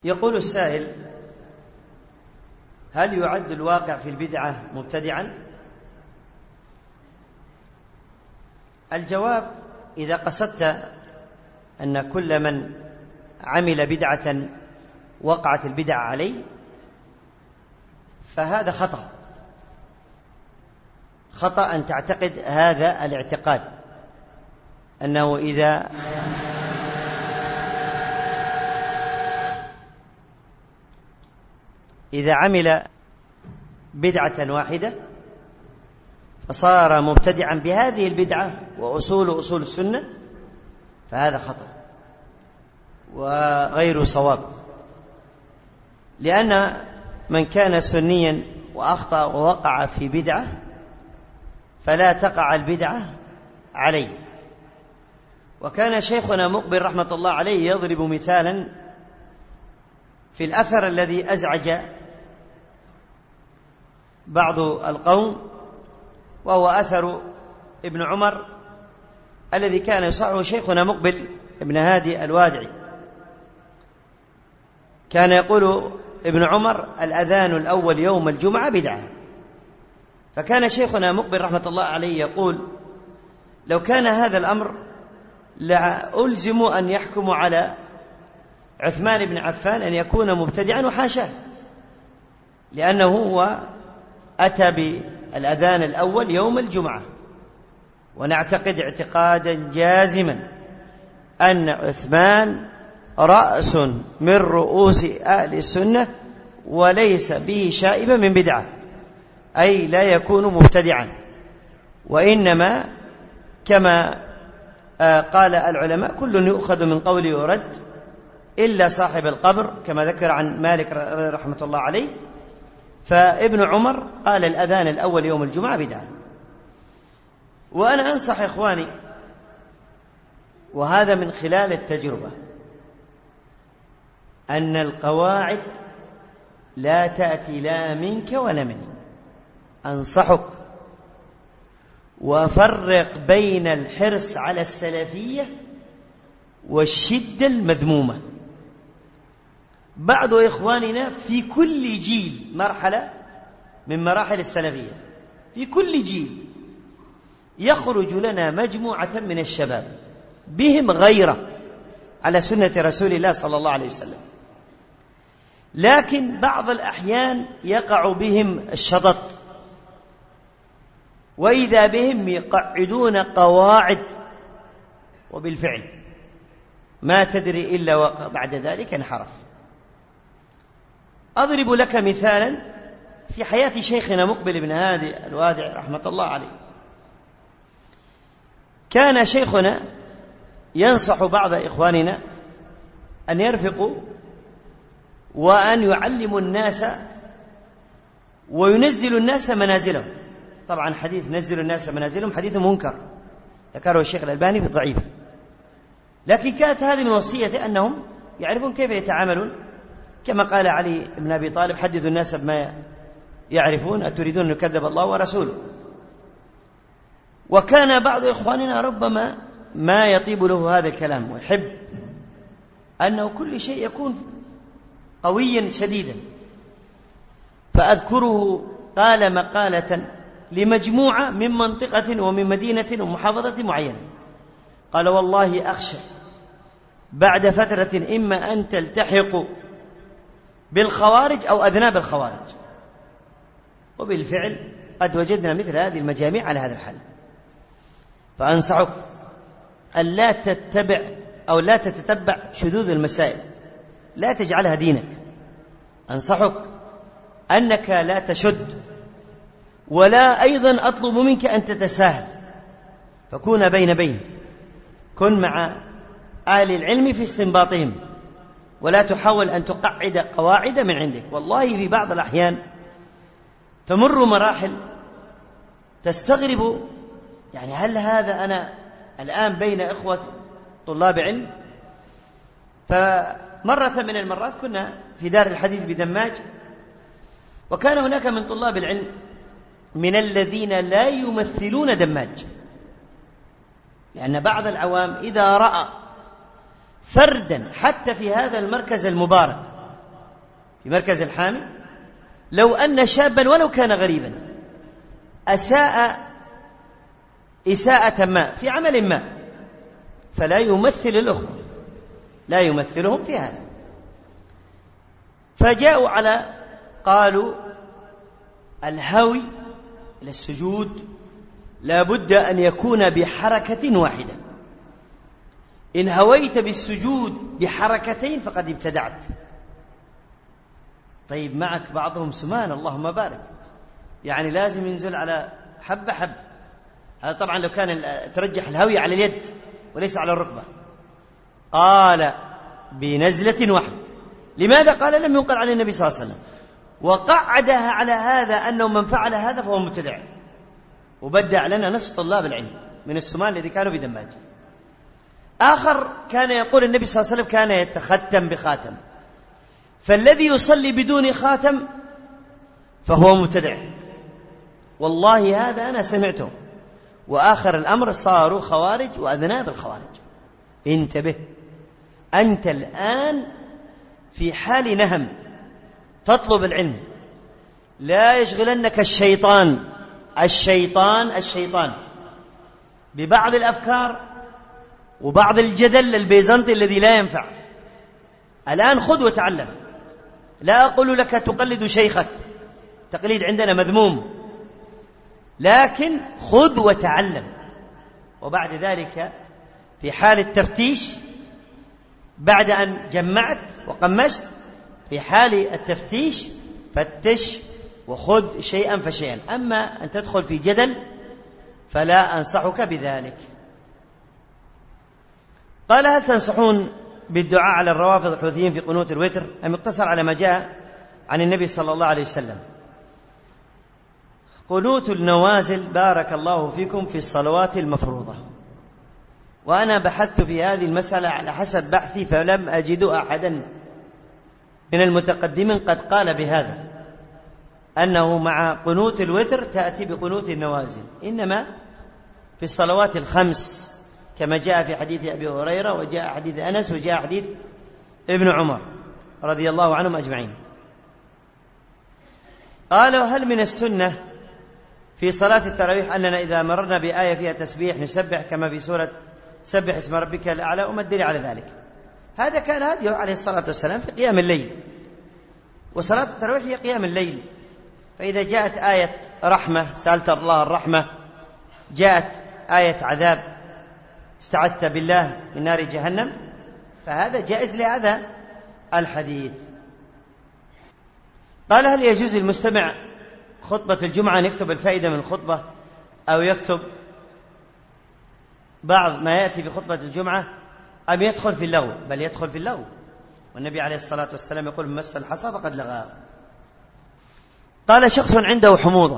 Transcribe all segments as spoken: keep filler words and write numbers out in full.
يقول السائل: هل يعد الواقع في البدعة مبتدعا؟ الجواب: إذا قصدت أن كل من عمل بدعة وقعت البدعة عليه فهذا خطأ خطأ أن تعتقد هذا الاعتقاد، أنه إذا إذا عمل بدعة واحدة فصار مبتدعا بهذه البدعة وأصول أصول السنة، فهذا خطأ وغير صواب، لأن من كان سنيا وأخطأ ووقع في بدعة فلا تقع البدعة عليه. وكان شيخنا مقبل رحمة الله عليه يضرب مثالا في الأثر الذي أزعج بعض القوم، وهو أثر ابن عمر الذي كان يصحه شيخنا مقبل ابن هادي الوادعي. كان يقول ابن عمر: الأذان الأول يوم الجمعة بدعة. فكان شيخنا مقبل رحمة الله عليه يقول: لو كان هذا الأمر لألزم أن يحكم على عثمان بن عفان أن يكون مبتدعا، وحاشاه، لأنه هو أتى بالأذان الأول يوم الجمعة. ونعتقد اعتقادا جازما أن عثمان رأس من رؤوس أهل السنة وليس به شائبة من بدعة، أي لا يكون مبتدعا، وإنما كما قال العلماء: كل يؤخذ من قوله ورد إلا صاحب القبر، كما ذكر عن مالك رحمة الله عليه. فابن عمر قال الأذان الأول يوم الجمعة بدعة. وأنا أنصح إخواني، وهذا من خلال التجربة، أن القواعد لا تأتي لا منك ولا مني. أنصحك وفرق بين الحرص على السلفية والشدة المذمومة. بعض إخواننا في كل جيل مرحلة من مراحل السلفية، في كل جيل يخرج لنا مجموعة من الشباب بهم غيرة على سنة رسول الله صلى الله عليه وسلم، لكن بعض الأحيان يقع بهم الشطط، وإذا بهم يقعدون قواعد، وبالفعل ما تدري إلا وبعد ذلك انحرف. أضرب لك مثالا في حياة شيخنا مقبل بن هادي الوادعي رحمة الله عليه. كان شيخنا ينصح بعض إخواننا أن يرفقوا وأن يعلموا الناس وينزلوا الناس منازلهم. طبعا حديث نزلوا الناس منازلهم حديث منكر، ذكره الشيخ الألباني بالضعيفة، لكن كانت هذه من وصيته أنهم يعرفون كيف يتعاملون، كما قال علي بن أبي طالب: حدثوا الناس بما يعرفون أتريدون أن يكذب الله ورسوله. وكان بعض إخواننا ربما ما يطيب له هذا الكلام، ويحب أنه كل شيء يكون قويا شديدا. فأذكره قال مقالة لمجموعة من منطقة ومن مدينة ومحافظة معينة، قال: والله أخشى بعد فترة إما أن تلتحقوا بالخوارج أو أذناب الخوارج. وبالفعل قد وجدنا مثل هذه المجاميع على هذا الحال. فأنصحك أن لا تتبع أو لا تتتبع شذوذ المسائل، لا تجعلها دينك. أنصحك أنك لا تشد، ولا أيضا أطلب منك أن تتساهل، فكون بين بين، كن مع أهل العلم في استنباطهم، ولا تحاول أن تقعد قواعد من عندك. والله في بعض الأحيان تمر مراحل تستغرب، يعني هل هذا أنا الآن بين إخوة طلاب علم؟ فمرة من المرات كنا في دار الحديث بدماج، وكان هناك من طلاب العلم من الذين لا يمثلون دماج، لأن بعض العوام إذا رأى فردا حتى في هذا المركز المبارك في مركز الحامي، لو أن شابا ولو كان غريبا أساء إساءة ما في عمل ما فلا يمثل الأخوة، لا يمثلهم في هذا. فجاءوا على قالوا الهوي إلى السجود لا بد أن يكون بحركة واحدة، إن هويت بالسجود بحركتين فقد ابتدعت. طيب معك بعضهم سمان اللهم بارك، يعني لازم ينزل على حبة حبة. هذا طبعا لو كان ترجح الهوية على اليد وليس على الركبة. قال بنزلة واحدة. لماذا؟ قال لم ينقل عن النبي صلى الله عليه وسلم، وقعدها على هذا أنه من فعل هذا فهو مبتدع، وبدع لنا نص طلاب العلم من السمان الذي كانوا بدماج. آخر كان يقول النبي صلى الله عليه وسلم كان يتختم بخاتم، فالذي يصلي بدون خاتم فهو مبتدع. والله هذا أنا سمعته، وآخر الأمر صاروا خوارج وأذناب الخوارج. انتبه، أنت الآن في حال نهم تطلب العلم، لا يشغلنك الشيطان الشيطان الشيطان ببعض الأفكار وبعض الجدل البيزنطي الذي لا ينفع. الآن خذ وتعلم. لا أقول لك تقلد شيخك، تقليد عندنا مذموم، لكن خذ وتعلم. وبعد ذلك في حال التفتيش بعد أن جمعت وقمشت، في حال التفتيش فتش وخذ شيئا فشيئا. أما أن تدخل في جدل فلا أنصحك بذلك. قال هل تنصحون بالدعاء على الروافض الحوثيين في قنوت الوتر أم يقتصر على ما جاء عن النبي صلى الله عليه وسلم؟ قنوت النوازل بارك الله فيكم في الصلوات المفروضة، وأنا بحثت في هذه المسألة على حسب بحثي فلم أجد أحدا من المتقدمين قد قال بهذا، أنه مع قنوت الوتر تأتي بقنوت النوازل، إنما في الصلوات الخمس كما جاء في حديث أبي هريرة وجاء حديث أنس وجاء حديث ابن عمر رضي الله عنهم أجمعين. قالوا هل من السنة في صلاة التراويح أننا إذا مررنا بآية فيها تسبيح نسبح كما في سورة سبح اسم ربك الأعلى؟ وما الدليل على ذلك؟ هذا كان هديه عليه الصلاة والسلام في قيام الليل، وصلاة التراويح هي قيام الليل. فإذا جاءت آية رحمة سألت الله الرحمة، جاءت آية عذاب استعذت بالله من نار جهنم، فهذا جائز لهذا الحديث. قال هل يجوز المستمع خطبة الجمعة أن يكتب الفائدة من الخطبة أو يكتب بعض ما يأتي بخطبة الجمعة أم يدخل في اللغو؟ بل يدخل في اللغو، والنبي عليه الصلاة والسلام يقول من مس الحصى فقد لغى. قال شخص عنده حموضة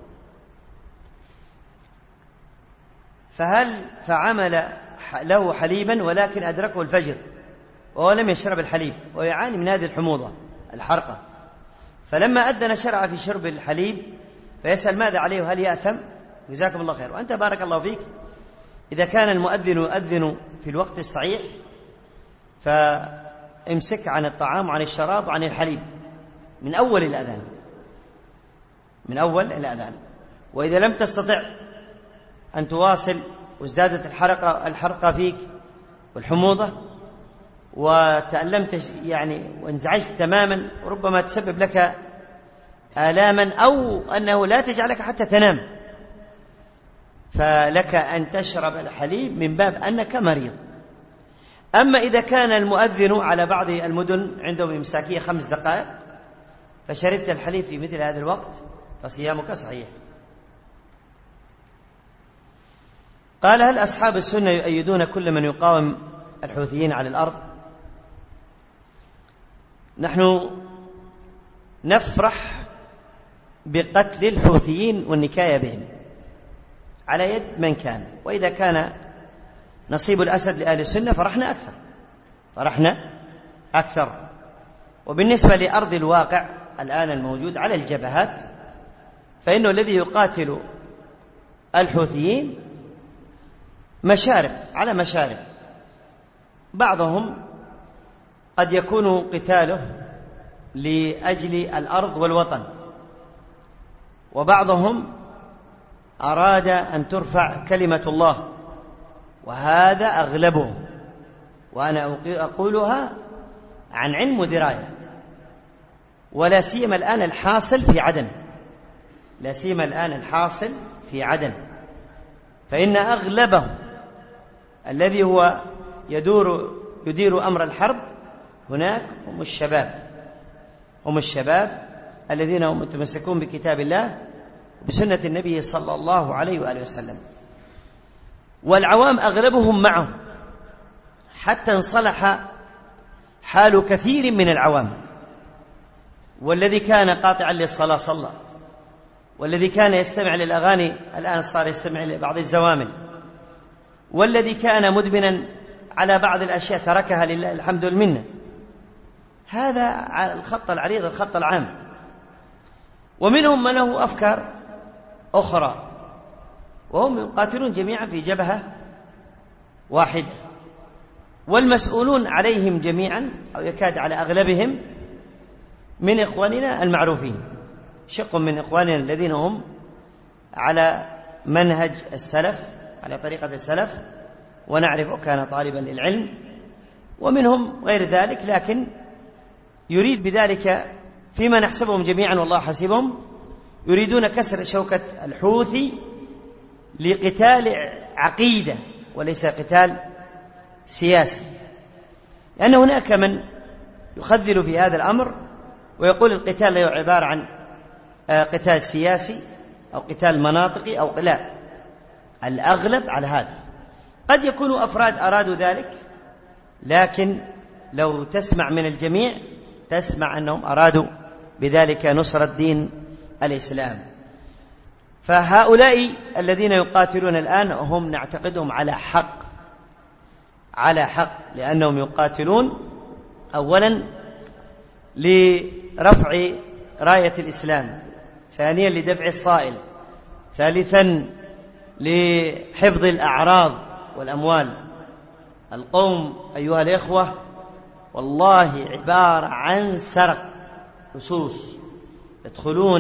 فهل فعمل له حليبا ولكن أدركه الفجر وهو لم يشرب الحليب ويعاني من هذه الحموضة الحرقة، فلما أذن شرع في شرب الحليب، فيسأل ماذا عليه وهل يأثم؟ جزاكم الله خير. وأنت بارك الله فيك إذا كان المؤذن يؤذن في الوقت الصحيح فامسك عن الطعام وعن الشراب وعن الحليب من أول الأذان، من أول الأذان. وإذا لم تستطع أن تواصل وازدادت الحرقة الحرقة فيك والحموضة وتألمت يعني وانزعجت تماما وربما تسبب لك آلاما أو أنه لا تجعلك حتى تنام، فلك أن تشرب الحليب من باب أنك مريض. أما إذا كان المؤذن على بعض المدن عندهم إمساكية خمس دقائق فشربت الحليب في مثل هذا الوقت فصيامك صحيح. قال هل أصحاب السنة يؤيدون كل من يقاوم الحوثيين على الأرض؟ نحن نفرح بقتل الحوثيين والنكاية بهم على يد من كان، وإذا كان نصيب الأسد لأهل السنة فرحنا أكثر فرحنا أكثر. وبالنسبة لأرض الواقع الآن الموجود على الجبهات، فإنه الذي يقاتل الحوثيين مشارب على مشارب، بعضهم قد يكون قتاله لأجل الأرض والوطن، وبعضهم أراد أن ترفع كلمة الله، وهذا أغلبهم، وأنا أقولها عن علم ودراية، ولا سيما الآن الحاصل في عدن، لا سيما الآن الحاصل في عدن، فإن أغلبهم الذي هو يدور يدير أمر الحرب هناك هم الشباب، هم الشباب الذين هم متمسكون بكتاب الله وبسنة النبي صلى الله عليه وآله وسلم، والعوام أغلبهم معه، حتى انصلح حال كثير من العوام، والذي كان قاطعا للصلاة صلى، والذي كان يستمع للأغاني الآن صار يستمع لبعض الزوامل، والذي كان مدمنا على بعض الأشياء تركها لله الحمد والمنة. هذا الخط العريض، الخط العام. ومنهم من له أفكار أخرى، وهم يقاتلون جميعا في جبهة واحدة، والمسؤولون عليهم جميعا أو يكاد على أغلبهم من إخواننا المعروفين، شق من إخواننا الذين هم على منهج السلف، على طريقة السلف، ونعرفه كان طالبا للعلم، ومنهم غير ذلك، لكن يريد بذلك فيما نحسبهم جميعا والله حسبهم، يريدون كسر شوكة الحوثي لقتال عقيدة وليس قتال سياسي، لأن هناك من يخذل في هذا الأمر ويقول القتال لا عبارة عن قتال سياسي أو قتال مناطقي أو لا، الأغلب على هذا. قد يكون أفراد أرادوا ذلك، لكن لو تسمع من الجميع تسمع أنهم أرادوا بذلك نصرة دين الإسلام. فهؤلاء الذين يقاتلون الآن هم نعتقدهم على حق، على حق، لأنهم يقاتلون أولا لرفع راية الإسلام، ثانيا لدفع الصائل، ثالثا لحفظ الأعراض والأموال. القوم أيها الإخوة والله عبارة عن سرق لصوص، يدخلون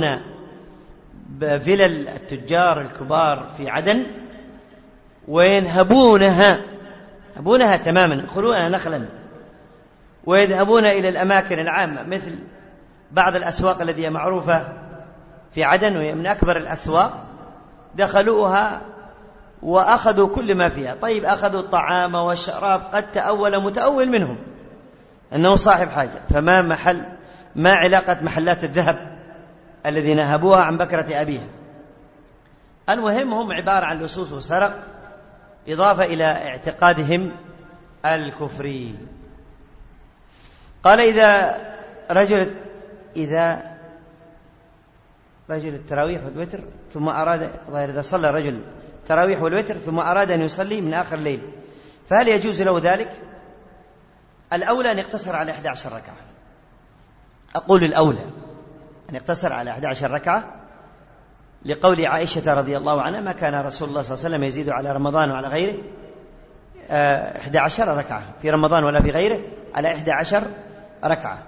بفلل التجار الكبار في عدن وينهبونها، ينهبونها تماما، يدخلونها نخلا، ويذهبون إلى الأماكن العامة مثل بعض الأسواق التي هي معروفة في عدن وهي من أكبر الأسواق، دخلوها وأخذوا كل ما فيها. طيب أخذوا الطعام والشراب، قد تأول متأول منهم أنه صاحب حاجة، فما محل ما علاقة محلات الذهب الذي نهبوها عن بكرة أبيها؟ المهم هم عبارة عن لصوص وسرق، إضافة إلى اعتقادهم الكفري. قال إذا رجل إذا رجل التراويح والوتر ثم أراد إذا صلى رجل التراويح والوتر ثم أراد أن يصلي من آخر الليل، فهل يجوز له ذلك؟ الأولى أن يقتصر على إحدى عشر ركعة. أقول الأولى أن يقتصر على إحدى عشر ركعة، لقول عائشة رضي الله عنها ما كان رسول الله صلى الله عليه وسلم يزيد على رمضان وعلى غيره إحدى عشر ركعة في رمضان ولا في غيره على إحدى عشر ركعة.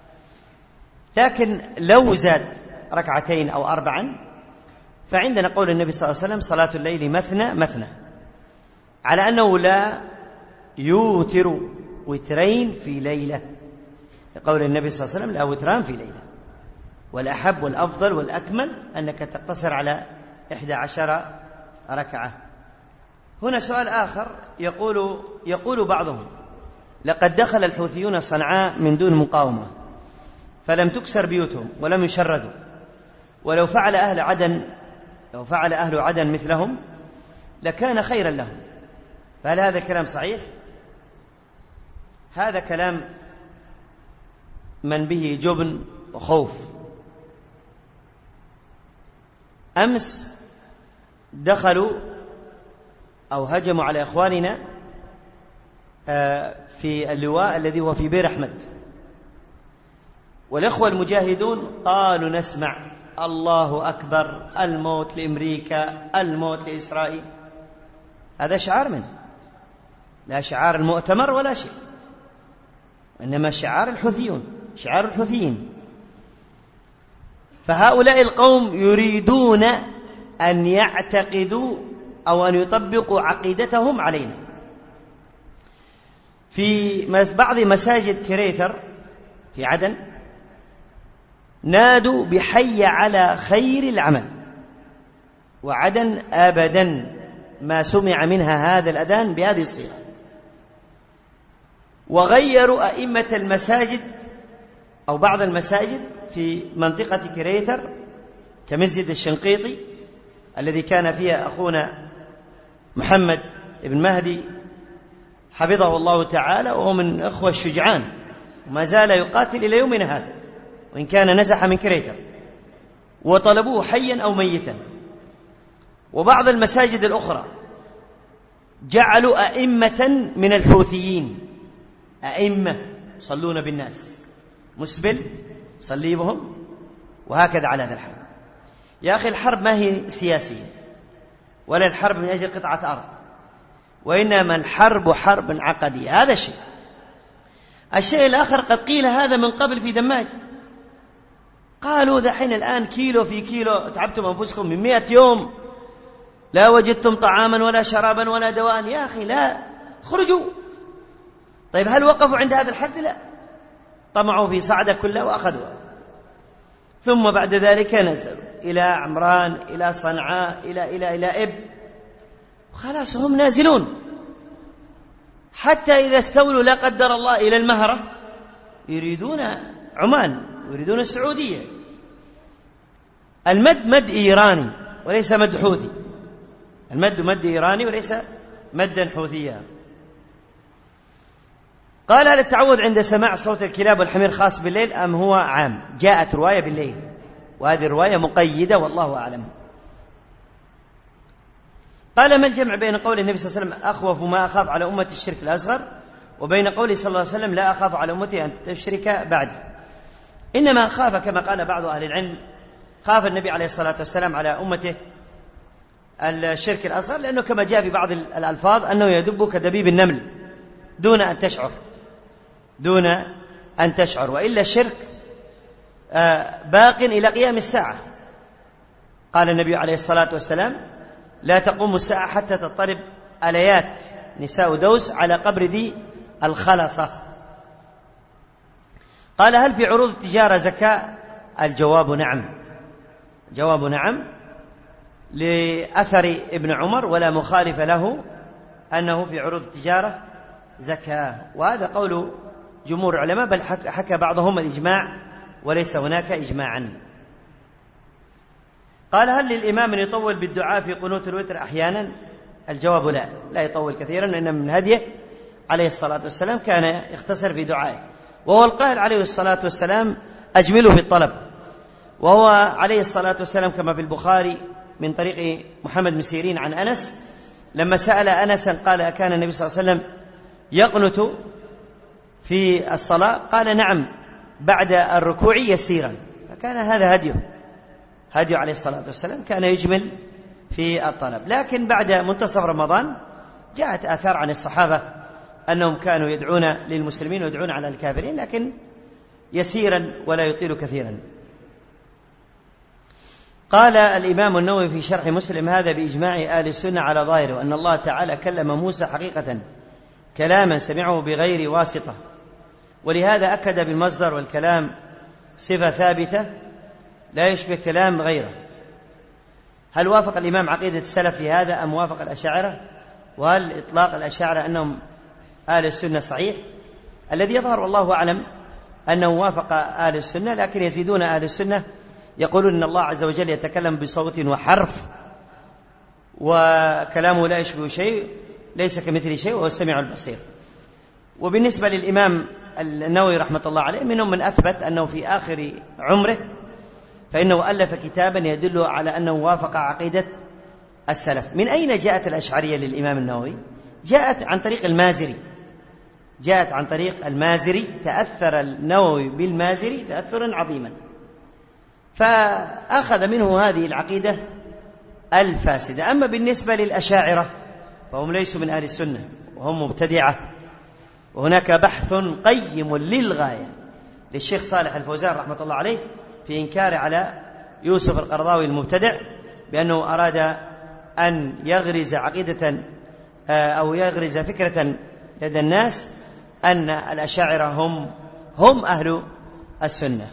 لكن لو زاد ركعتين أو أربعا فعندنا قول النبي صلى الله عليه وسلم صلاة الليل مثنى مثنى، على أنه لا يوتر وترين في ليلة، لقول النبي صلى الله عليه وسلم لا وتران في ليلة، والأحب والأفضل والأكمل أنك تقتصر على إحدى عشر ركعة. هنا سؤال آخر، يقول, يقول بعضهم لقد دخل الحوثيون صنعاء من دون مقاومة فلم تكسر بيوتهم ولم يشردوا، ولو فعل أهل عدن لو فعل أهل عدن مثلهم لكان خيرا لهم، فهل هذا كلام صحيح؟ هذا كلام من به جبن وخوف. أمس دخلوا أو هجموا على إخواننا في اللواء الذي هو في بير أحمد، والإخوة المجاهدون قالوا نسمع الله أكبر، الموت لأمريكا، الموت لإسرائيل. هذا شعار منه، لا شعار المؤتمر ولا شيء، إنما شعار الحوثيون، شعار الحوثيين فهؤلاء القوم يريدون أن يعتقدوا أو أن يطبقوا عقيدتهم علينا. في بعض مساجد كريثر في عدن نادوا بحي على خير العمل، وعدن أبدا ما سمع منها هذا الأذان بهذه الصيغة. وغيروا أئمة المساجد أو بعض المساجد في منطقة كريثر كمسجد الشنقيطي الذي كان فيها أخونا محمد بن مهدي حفظه الله تعالى، وهو من أخوة الشجعان وما زال يقاتل إلى يومنا هذا وإن كان نزح من كريثر، وطلبوه حيا أو ميتا. وبعض المساجد الأخرى جعلوا أئمة من الحوثيين، أئمة يصلون بالناس، مسبل صلي بهم، وهكذا على هذا الحال. يا أخي الحرب ما هي سياسية ولا الحرب من أجل قطعة أرض، وإنما الحرب حرب عقدية. هذا شيء. الشيء الآخر قد قيل هذا من قبل في دماج، قالوا دحين الآن كيلو في كيلو، تعبتم أنفسكم من مئة يوم لا وجدتم طعاما ولا شرابا ولا دواء. يا أخي لا، خرجوا. طيب هل وقفوا عند هذا الحد؟ لا، طمعوا في صعدة كلها وأخذوها. ثم بعد ذلك نزلوا إلى عمران، إلى صنعاء، إلى إلى إلى إب، خلاص هم نازلون. حتى إذا استولوا لا قدر الله إلى المهرة يريدون عمان ويريدون السعودية. المد مد إيراني وليس مد حوثي، المد مد إيراني وليس مدا حوثيا. قال هل التعوذ عند سماع صوت الكلاب والحمير خاص بالليل أم هو عام؟ جاءت رواية بالليل، وهذه الرواية مقيدة والله أعلم. قال ما الجمع بين قول النبي صلى الله عليه وسلم أخوف ما أخاف على أمة الشرك الأصغر وبين قوله صلى الله عليه وسلم لا أخاف على أمتي أن تشرك بعد؟ إنما خاف كما قال بعض أهل العلم، خاف النبي عليه الصلاة والسلام على أمته الشرك الأصغر لأنه كما جاء في بعض الألفاظ أنه يدب كدبيب النمل دون أن تشعر دون أن تشعر وإلا الشرك باق إلى قيام الساعة. قال النبي عليه الصلاة والسلام لا تقوم الساعة حتى تضطرب أليات نساء دوس على قبر ذي الخلصة. قال هل في عروض التجارة زكاة؟ الجواب نعم، جواب نعم لأثر ابن عمر ولا مخالف له أنه في عروض التجارة زكاة، وهذا قول جمهور العلماء، بل حكى بعضهم الإجماع وليس هناك إجماعا. قال هل للإمام أن يطول بالدعاء في قنوت الوتر أحيانا؟ الجواب لا، لا يطول كثيرا، لأن من هديه عليه الصلاة والسلام كان يختصر في دعائه، وهو القائل عليه الصلاة والسلام أجمله في الطلب. وهو عليه الصلاة والسلام كما في البخاري من طريق محمد بن سيرين عن أنس لما سأل أنسا قال أكان النبي صلى الله عليه وسلم يقنت في الصلاة؟ قال نعم بعد الركوع يسيرا، فكان هذا هديه هديه عليه الصلاة والسلام، كان يجمل في الطلب. لكن بعد منتصف رمضان جاءت آثار عن الصحابة أنهم كانوا يدعون للمسلمين ويدعون على الكافرين، لكن يسيرا ولا يطيل كثيرا. قال الإمام النووي في شرح مسلم هذا بإجماع أهل السنة على ظاهره، أن الله تعالى كلم موسى حقيقة كلاما سمعه بغير واسطة، ولهذا أكد بالمصدر والكلام صفة ثابتة لا يشبه كلام غيره. هل وافق الإمام عقيدة السلف في هذا أم وافق الأشاعرة؟ وهل إطلاق الأشاعرة أنهم أهل السنة صحيح؟ الذي يظهر والله أعلم أنه وافق أهل السنة، لكن يزيدون أهل السنة يقولون أن الله عز وجل يتكلم بصوت وحرف وكلامه لا يشبه شيء، ليس كمثل شيء وهو السميع البصير. وبالنسبة للإمام النووي رحمة الله عليه منهم من أثبت أنه في آخر عمره فإنه ألف كتابا يدل على أنه وافق عقيدة السلف. من أين جاءت الأشعرية للإمام النووي؟ جاءت عن طريق المازري جاءت عن طريق المازري تأثر النووي بالمازري تأثرا عظيما، فأخذ منه هذه العقيدة الفاسدة. أما بالنسبة للأشاعرة فهم ليسوا من أهل السنة وهم مبتدعة، وهناك بحث قيم للغاية للشيخ صالح الفوزان رحمة الله عليه في إنكار على يوسف القرضاوي المبتدع بأنه أراد أن يغرز عقيدة أو يغرز فكرة لدى الناس أن الأشاعرة هم هم أهل السنة.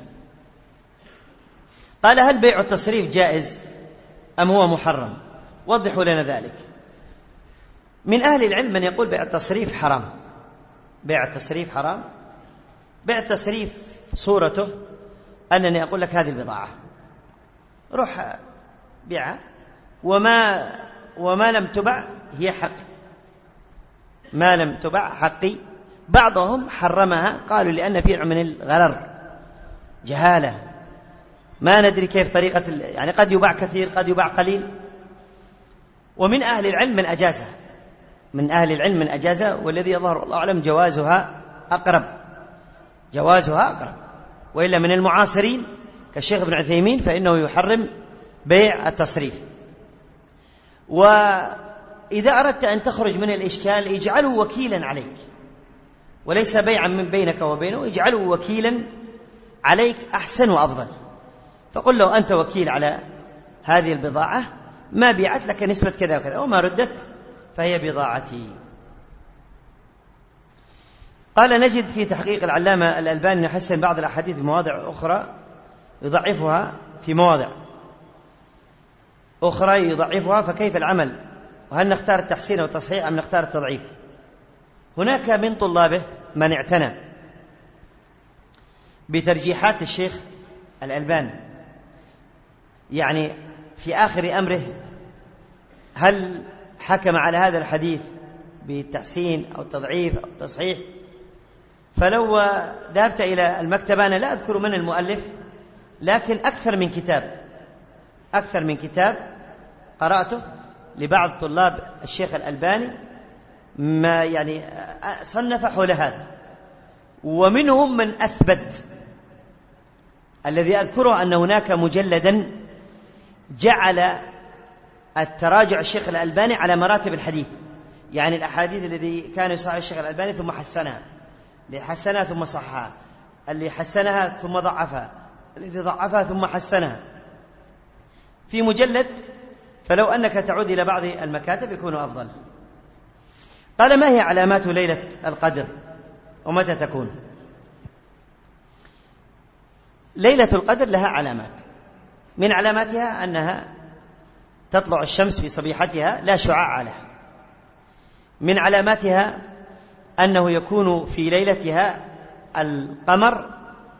قال: هل بيع التصريف جائز أم هو محرم؟ وضحوا لنا ذلك. من أهل العلم من يقول بيع التصريف حرام. بيع التصريف حرام. بيع التصريف صورته أنني أقول لك هذه البضاعة، روح بيعها، وما وما لم تبع هي حق، ما لم تبع حقي. بعضهم حرمها، قالوا لأن فيه من الغرر، جهالة، ما ندري كيف طريقة، يعني قد يباع كثير قد يباع قليل. ومن أهل العلم من أجازها، من أهل العلم من أجازها، والذي يظهر الله أعلم جوازها أقرب، جوازها أقرب. وإلا من المعاصرين كالشيخ ابن عثيمين فإنه يحرم بيع التصريف. وإذا أردت أن تخرج من الإشكال اجعله وكيلا عليك، وليس بيعا من بينك وبينه، اجعله وكيلا عليك أحسن وأفضل. فقل له أنت وكيل على هذه البضاعة، ما بيعت لك نسبة كذا وكذا، وما ردت فهي بضاعتي. قال: نجد في تحقيق العلامة الألباني يحسن بعض الأحاديث بمواضع أخرى يضعفها، في مواضع أخرى يضعفها، فكيف العمل؟ وهل نختار التحسين والتصحيح أم نختار التضعيف؟ هناك من طلابه من اعتنى بترجيحات الشيخ الألباني، يعني في آخر أمره هل حكم على هذا الحديث بالتحسين أو التضعيف أو التصحيح. فلو ذهبت إلى المكتبة، أنا لا أذكر من المؤلف، لكن أكثر من كتاب أكثر من كتاب قرأته لبعض طلاب الشيخ الألباني، ما يعني صنف حول هذا، ومنهم من أثبت. الذي أذكره أن هناك مجلدا جعل التراجع الشيخ الألباني على مراتب الحديث، يعني الأحاديث الذي كان يصحح الشيخ الألباني ثم حسنها، اللي حسنها ثم صحها، اللي حسنها ثم ضعفها، الذي ضعفها ثم حسنها، في مجلد. فلو أنك تعود إلى بعض المكاتب يكون أفضل. قال: ما هي علامات ليلة القدر ومتى تكون؟ ليلة القدر لها علامات، من علاماتها أنها تطلع الشمس في صبيحتها لا شعاع لها. من علاماتها أنه يكون في ليلتها القمر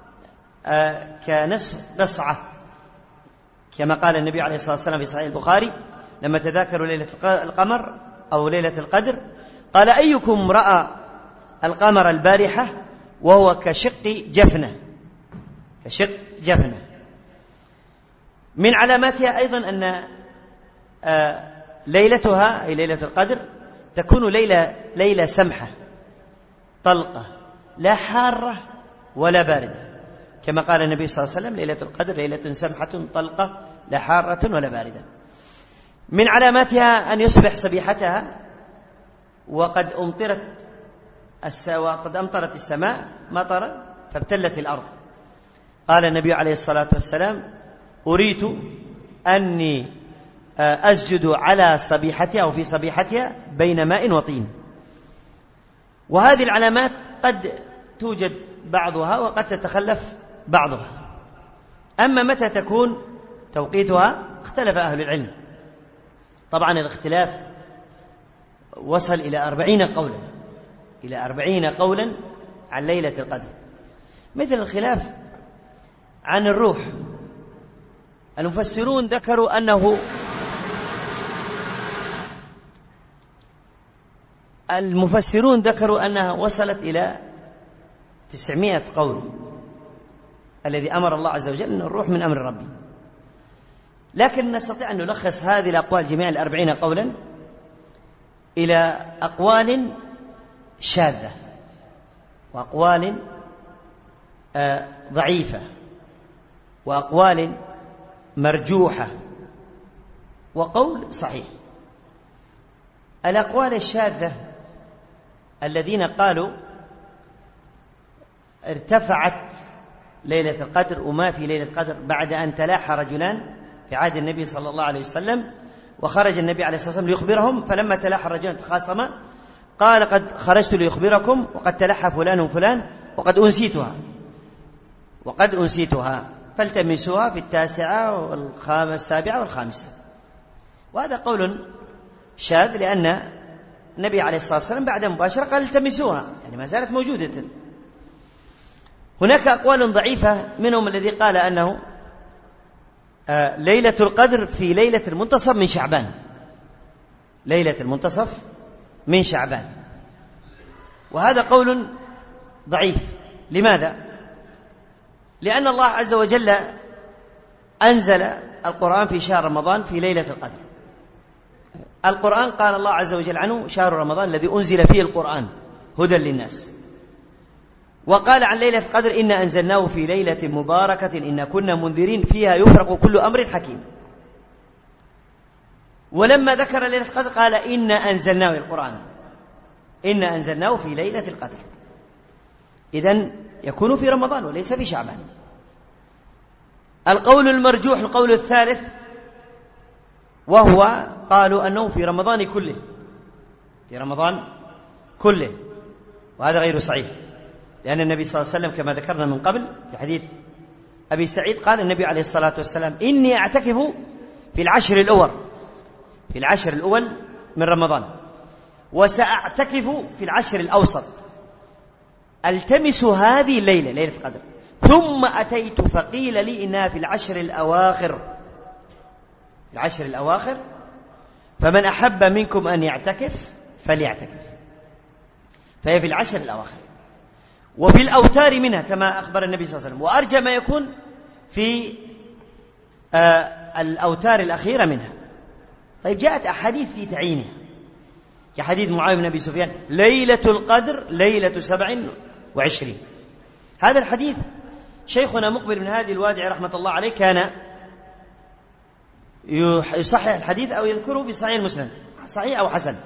كنصف قصعة، كما قال النبي عليه الصلاة والسلام في صحيح البخاري لما تذاكروا ليلة القمر أو ليلة القدر، قال: أيكم رأى القمر البارحة وهو كشق جفنة، كشق جفنة. من علاماتها أيضا أن ليلتها أي ليلة القدر تكون ليلة, ليلة سمحة طلقة، لا حارة ولا باردة، كما قال النبي صلى الله عليه وسلم: ليلة القدر ليلة سمحة طلقة لا حارة ولا باردة. من علاماتها أن يصبح صبيحتها وقد أمطرت وقد أمطرت السماء مطرا فابتلت الأرض. قال النبي عليه الصلاة والسلام: أريت أني أسجد على صبيحتها أو في صبيحتها بين ماء وطين. وهذه العلامات قد توجد بعضها وقد تتخلف بعضها. أما متى تكون توقيتها اختلف أهل العلم، طبعا الاختلاف وصل إلى أربعين قولا إلى أربعين قولا عن ليلة القدر، مثل الخلاف عن الروح. المفسرون ذكروا أنه المفسرون ذكروا أنها وصلت إلى تسعمائة قول، الذي أمر الله عز وجل أن الروح من أمر ربي. لكن نستطيع أن نلخص هذه الأقوال جميع الأربعين قولا إلى أقوال شاذة وأقوال ضعيفة وأقوال مرجوحة وقول صحيح. الأقوال الشاذة الذين قالوا ارتفعت ليلة القدر وما في ليلة القدر بعد أن تلاحى رجلان في عهد النبي صلى الله عليه وسلم، وخرج النبي عليه الصلاة والسلام ليخبرهم، فلما تلاحى الرجلان تخاصما قال قد خرجت ليخبركم وقد تلاحى فلان وفلان وقد أنسيتها وقد أنسيتها فالتمسوها في التاسعة والسابعة والخامسة. وهذا قول شاذ، لأن النبي عليه الصلاة والسلام بعد مباشرة قال التمسوها، يعني ما زالت موجودة. هناك أقوال ضعيفة، منهم الذي قال أنه ليلة القدر في ليلة المنتصف من شعبان، ليلة المنتصف من شعبان، وهذا قول ضعيف. لماذا؟ لأن الله عز وجل أنزل القرآن في شهر رمضان في ليلة القدر. القرآن قال الله عز وجل عنه شهر رمضان الذي أنزل فيه القرآن هدى للناس، وقال عن ليلة القدر إنا أنزلناه في ليلة مباركة إنا كنا منذرين فيها يفرق كل أمر حكيم. ولما ذكر ليلة القدر قال إنا أنزلناه القرآن إنا أنزلناه في ليلة القدر، إذن يكون في رمضان وليس في شعبان. القول المرجوح القول الثالث، وهو قالوا أنه في رمضان كله، في رمضان كله، وهذا غير صحيح، لأن النبي صلى الله عليه وسلم كما ذكرنا من قبل في حديث أبي سعيد قال النبي عليه الصلاة والسلام إني أعتكف في العشر الأول في العشر الأول من رمضان، وسأعتكف في العشر الأوسط، ألتمس هذه الليلة ليلة القدر، ثم أتيت فقيل لي إنها في العشر الأواخر العشر الأواخر فمن أحب منكم أن يعتكف فليعتكف، فهي في العشر الأواخر وفي الأوتار منها كما أخبر النبي صلى الله عليه وسلم، وأرجى ما يكون في آه الأوتار الأخيرة منها. طيب جاءت أحاديث في تعيينها كحديث معاوية بن أبي سفيان ليلة القدر ليلة سبع وعشرين. هذا الحديث شيخنا مقبل بن هادي الوادعي رحمة الله عليه كان يصحح الحديث أو يذكره في صحيح المسلم صحيح أو حسن،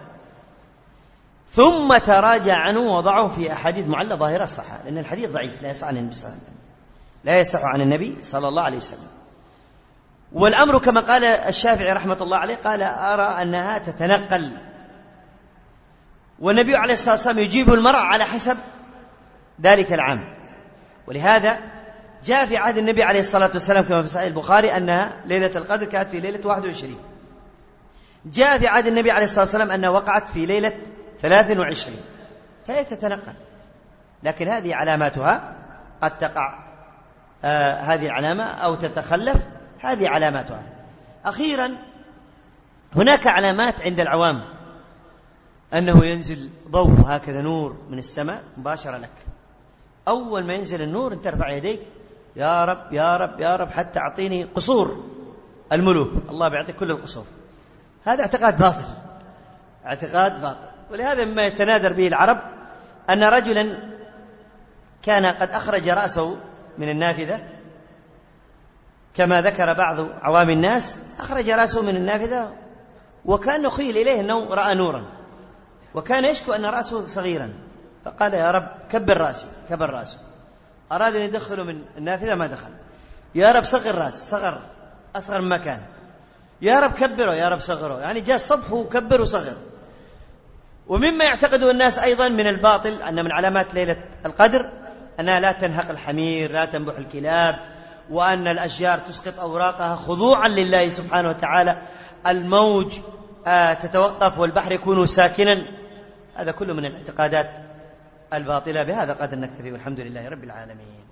ثم تراجع عنه ووضعه في أحاديث معلة ظاهرة الصحة، لأن الحديث ضعيف لا يصح عن النبي صلى الله عليه وسلم لا يصح عن النبي صلى الله عليه وسلم. والأمر كما قال الشافعي رحمة الله عليه قال أرى أنها تتنقل، والنبي عليه الصلاة والسلام يجيب المرء على حسب ذلك العام، ولهذا جاء في عهد النبي عليه الصلاة والسلام كما في صحيح البخاري أنها ليلة القدر كانت في ليلة واحد وعشرين، جاء في عهد النبي عليه الصلاة والسلام أنها وقعت في ليلة ثلاث وعشرين، فهي تتنقل، لكن هذه علاماتها قد تقع آه هذه العلامة أو تتخلف، هذه علاماتها. أخيرا هناك علامات عند العوام أنه ينزل ضوء هكذا نور من السماء مباشرة لك، أول ما ينزل النور أنت ترفع يديك يا رب يا رب يا رب حتى أعطيني قصور الملوك، الله بيعطيك كل القصور. هذا اعتقاد باطل، اعتقاد باطل. ولهذا مما يتنادر به العرب أن رجلا كان قد أخرج رأسه من النافذة كما ذكر بعض عوام الناس، أخرج رأسه من النافذة وكان يخيل إليه أنه رأى نورا، وكان يشكو أن رأسه صغيرا، فقال يا رب كبر رأسي، كبر رأسه، أراد أن يدخله من النافذة ما دخل، يا رب صغر رأس، صغر أصغر مما كان، يا رب كبره، يا رب صغره، يعني جاء الصبح وكبر وصغر. ومما يعتقد الناس أيضا من الباطل أن من علامات ليلة القدر أنها لا تنهق الحمير، لا تنبح الكلاب، وأن الأشجار تسقط أوراقها خضوعا لله سبحانه وتعالى، الموج آه تتوقف والبحر يكون ساكنا، هذا كله من الاعتقادات الباطلة. بهذا قد نكتفي والحمد لله رب العالمين.